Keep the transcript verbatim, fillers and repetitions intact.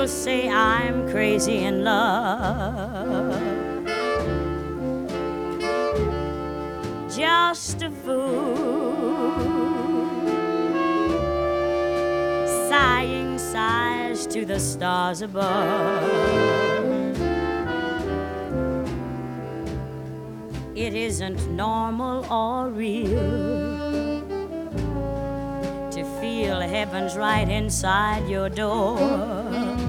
say I'm crazy in love. Just a fool, sighing sighs to the stars above. It isn't normal or real to feel heaven's right inside your door.